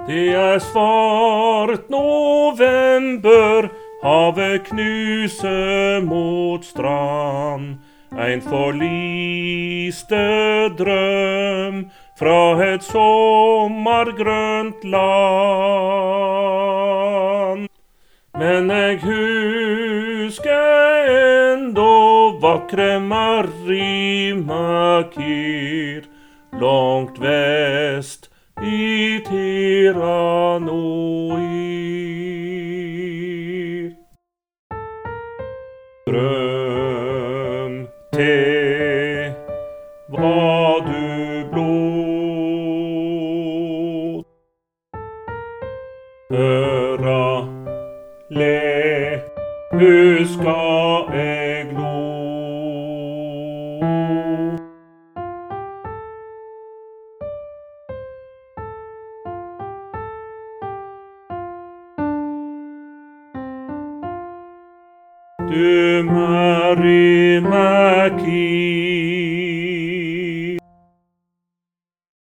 Det er svart november, havet knuser mot strand. Ein forliste drøm fra et sommergrønt land. Men jeg husker enda vakre Marimakir, langt vest i Tiranoir. Drømte var du blod, høra le, huska eg lo. Du Marimakir,